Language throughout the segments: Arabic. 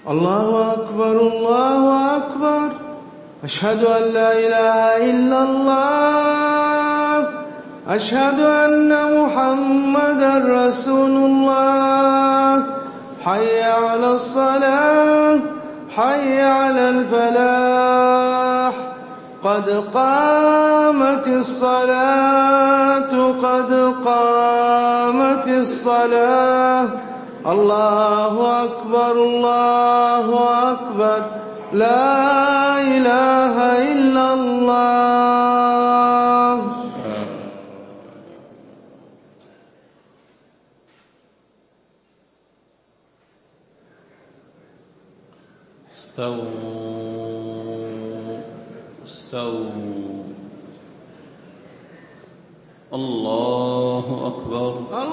الله أكبر الله أكبر. أشهد أن لا إله إلا الله. أشهد أن محمدا رسول الله. حي على الصلاة، حي على الفلاح. قد قامت الصلاة، قد قامت الصلاة. الله أكبر الله أكبر. لا إله إلا الله. استووا استووا. الله أكبر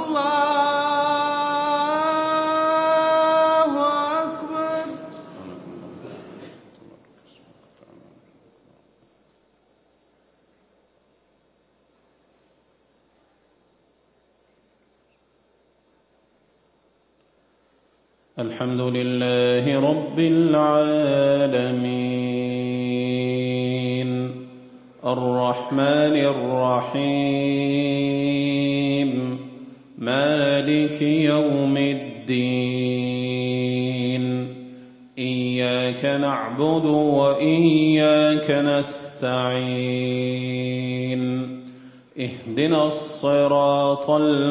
الله أكبر. الحمد لله رب العالمين الرحمن الرحيم مالك يوم الدين. إياك نعبد وإياك نستعين. اهدنا الصراط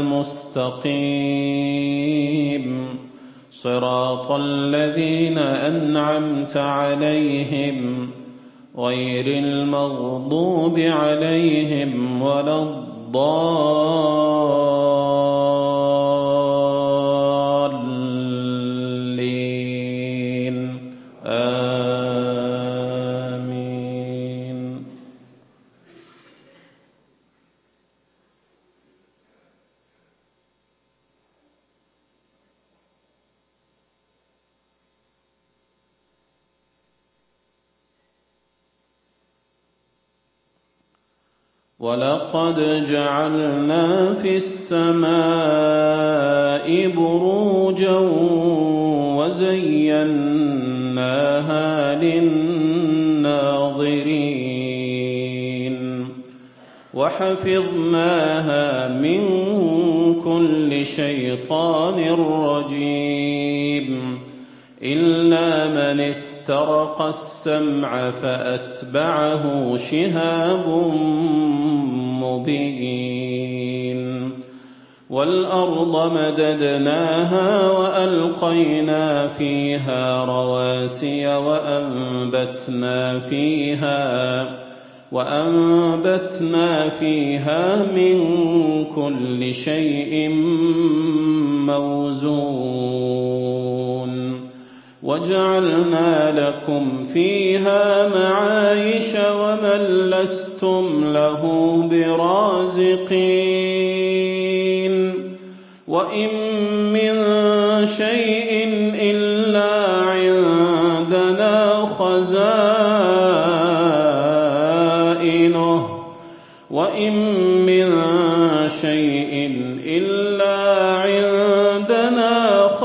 المستقيم صراط الذين أنعمت عليهم غير المغضوب عليهم ولا الضالين. آمين. ولقد جعلنا في السماء بروجا وزيناها للناظرين وحفظناها من كل شيطان رجيم إلا من استرق السمع فأتبعه شهاب مبين. والأرض مددناها وألقينا فيها رواسي وأنبتنا فيها من كل شيء موزون. وجعلنا لكم فيها معايش ومن لستم له برازقين. وإن من شيء إلا عندنا خزائنه وإن من شيء إلا عندنا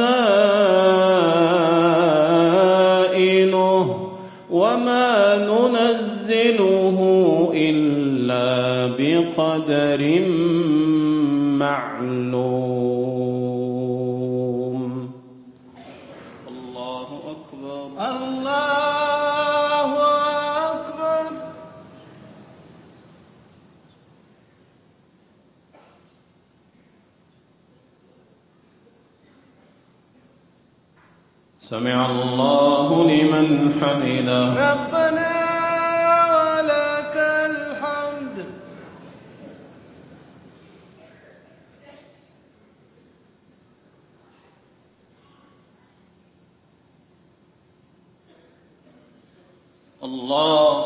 خزائنه وما ننزله إلا بقدر معلوم. الله أكبر الله أكبر. سمع الله لمن حمده. ربنا ولك الحمد. الله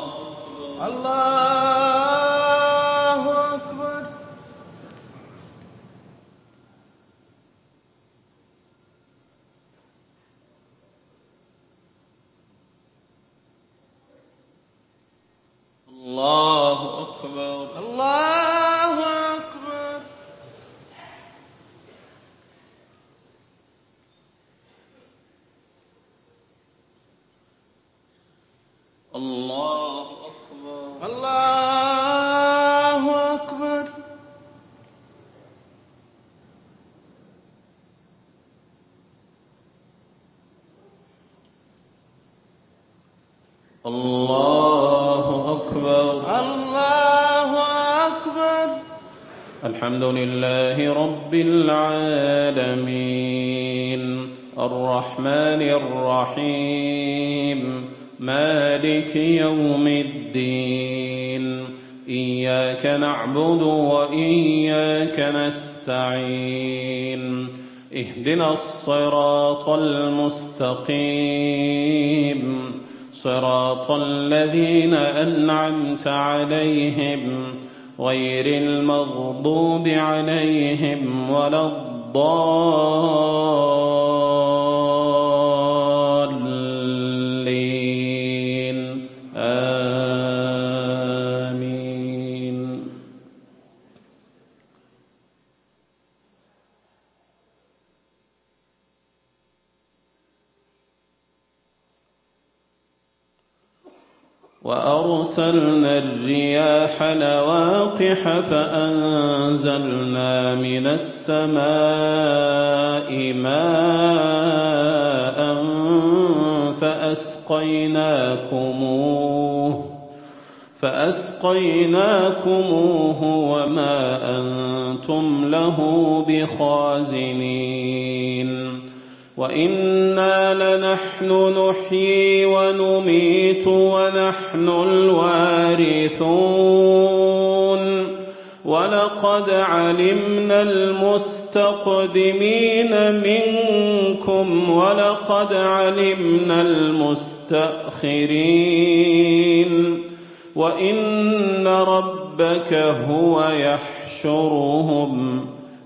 الله أكبر. الله أكبر الله أكبر. الله أكبر. الله أكبر. الله أكبر. الله أكبر. الحمد لله رب العالمين الرحمن الرحيم مالك يوم الدين إياك نعبد وإياك نستعين اهدنا الصراط المستقيم صراط الذين أنعمت عليهم غير المغضوب عليهم ولا الضالين آمين. وأرسلنا الرياح لواقح فأنزلنا من السماء ماء فأسقيناكموه وما أنتم له بخازنين وإنا لنحن نحيي ونميت ونحن الوارثون ولقد علمنا المستقدمين منكم ولقد علمنا المستأخرين وإن ربك هو يحشرهم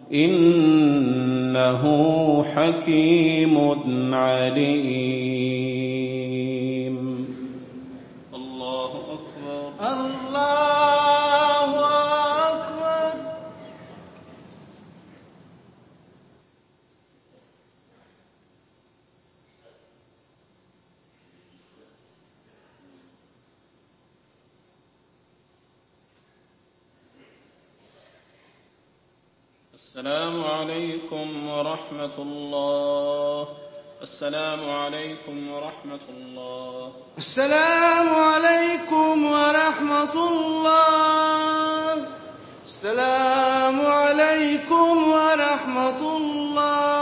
إنه حكيم عليم. الله أكبر. الله أكبر. السلام عليكم ورحمة الله. السلام عليكم ورحمة الله. السلام عليكم ورحمة الله. السلام عليكم ورحمة الله.